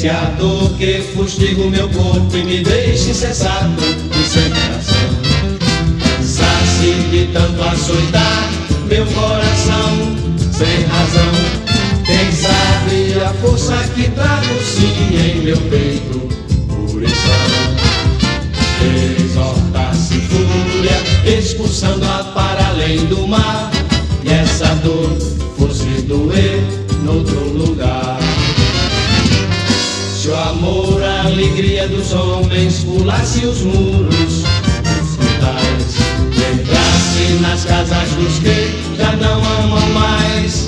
Se a dor que fustiga o meu corpo e me deixa insensato e sem reação cansasse de tanto açoitar meu coração sem razão. Quem sabe a força que trago sim em meu peito por isso exorta-se fúria, expulsando-a para além do mar. E essa dor fosse doer noutro lugar. Se o amor, a alegria dos homens pulasse os muros dos quintais, entrasse nas casas dos que já não amam mais,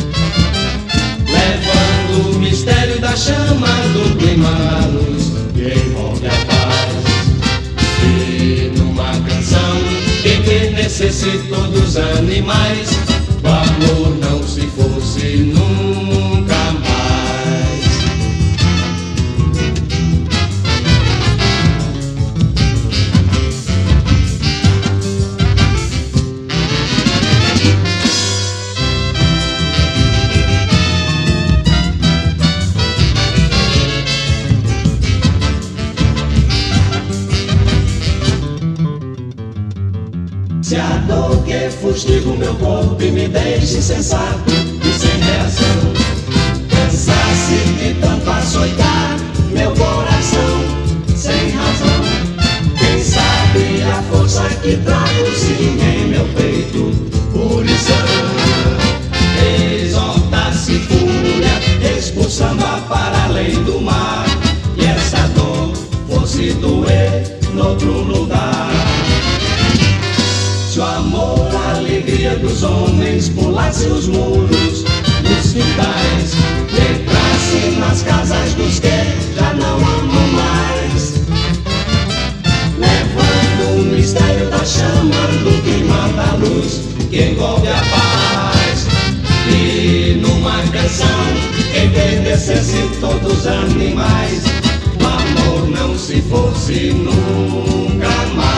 levando o mistério da chama do clima da luz que envolve a paz. E numa canção que enternecesse todos os animais, o amor não se fosse nunca mais. Se a dor que fustiga o meu corpo e me deixa insensato e sem reação cansasse de tanto açoitar meu coração sem razão. Quem sabe a força que trago sim em meu peito por isso exorta-se fúria, expulsando-a para além do mar. E essa dor fosse doer noutro lugar. Se o amor, a alegria dos homens pulasse os muros dos quintais, entrasse nas casas dos que já não amam mais, levando o mistério da chama do clima da luz que envolve a paz. E numa canção entendesse-se todos os animais, o amor não se fosse nunca mais.